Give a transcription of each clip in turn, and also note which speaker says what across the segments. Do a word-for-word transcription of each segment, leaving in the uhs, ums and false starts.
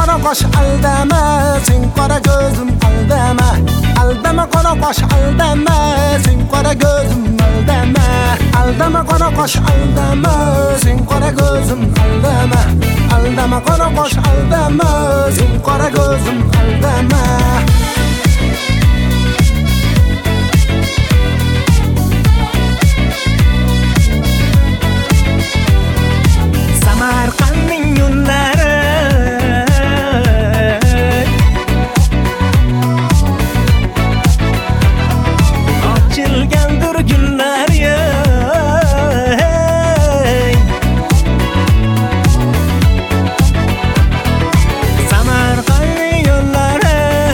Speaker 1: qora qosh aldama, sen qora ko'zim aldama. Aldama qora qosh aldama, sen qora ko'zim aldama. Aldama qora qosh aldama, sen qora ko'zim aldama. Aldama qora qosh aldama, sen qora ko'zim aldama.
Speaker 2: Samarqandning yo'llari ochilgandir gullar ey. Samarqandning yo'llari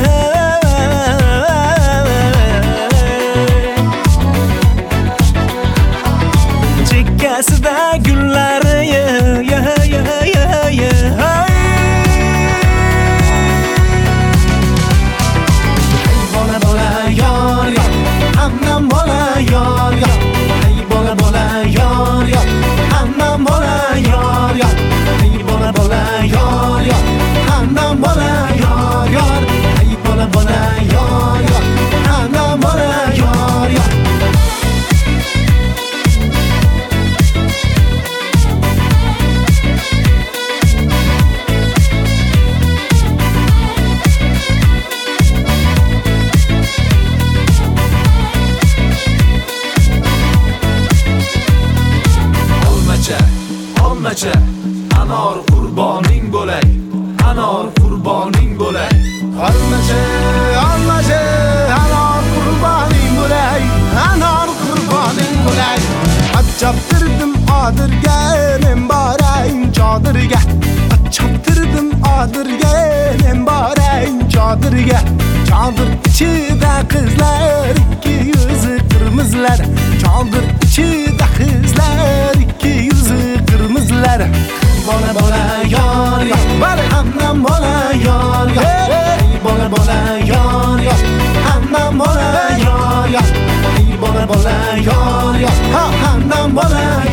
Speaker 2: chekkasida gullar
Speaker 3: Olmacha, anor qurboning bo'lay, anor qurboning bo'lay.
Speaker 1: Olmacha, olmacha, anor qurboning bo'lay, anor qurboning bo'lay. Achchaptirdim odirga, men borayin chodirga. Achchaptirdim odirga, men borayin chodirga. Chodir ichida qizlar, ikki yuzi qirmizlar. Chodir ichida qizlar, ikki yuzi qirmizlar.
Speaker 3: Bola bola yor yor, hammam bola yor yor. Bola bola yor yor, hammam bola yor yor. Bola bola yor yor, hammam bola